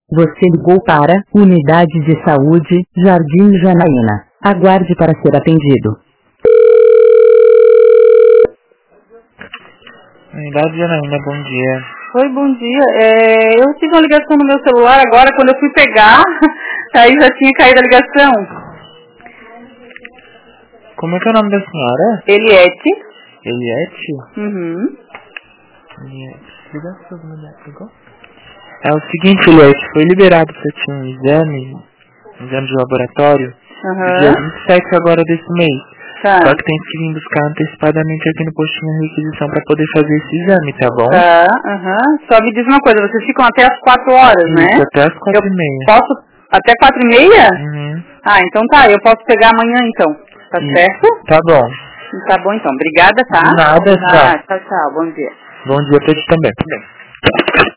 Você ligou para Unidade de Saúde, Jardim Janaína. Aguarde para ser atendido. Unidade Janaína, bom dia. Oi, bom dia. Eu tive uma ligação no meu celular agora, quando eu fui pegar, aí já tinha caído a ligação. Como é que é o nome da senhora? Eliette. Eliette? Uhum. Ligou? É o seguinte, Eliette, foi liberado pra ti um exame de laboratório, no dia 27 agora desse mês. Tá. Só que tem que vir buscar antecipadamente aqui no postinho a requisição pra poder fazer esse exame, tá bom? Tá, Só me diz uma coisa, vocês ficam até as 4 horas, Isso, né? até as 4h30. Posso até 4h30? Uhum. Ah, então tá, eu posso pegar amanhã então, tá certo? Tá bom. Tá bom então, obrigada, tá? De nada, tchau. Bom dia. Bom dia pra ti também.